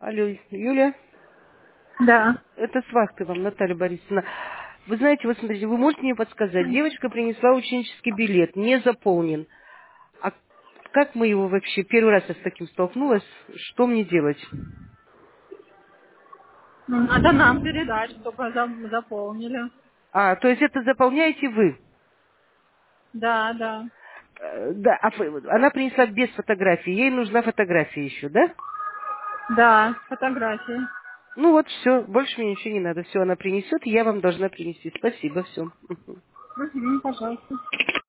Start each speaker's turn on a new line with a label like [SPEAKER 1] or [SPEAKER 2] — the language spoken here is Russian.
[SPEAKER 1] Алло, Юля,
[SPEAKER 2] Да.
[SPEAKER 1] это с вахты вам, Наталья Борисовна. Вы знаете, вот смотрите, вы можете мне подсказать, девочка принесла ученический билет, не заполнен. А как мы его вообще, первый раз я с таким столкнулась, что мне делать?
[SPEAKER 2] Ну, надо нам передать, чтобы заполнили.
[SPEAKER 1] А, то есть это заполняете вы?
[SPEAKER 2] Да, да.
[SPEAKER 1] Да, она принесла без фотографии, ей нужна фотография еще, да?
[SPEAKER 2] Да, фотографии.
[SPEAKER 1] Ну вот, все, больше мне ничего не надо. Все, она принесет, и я вам должна принести. Спасибо, все.
[SPEAKER 2] Угу, пожалуйста.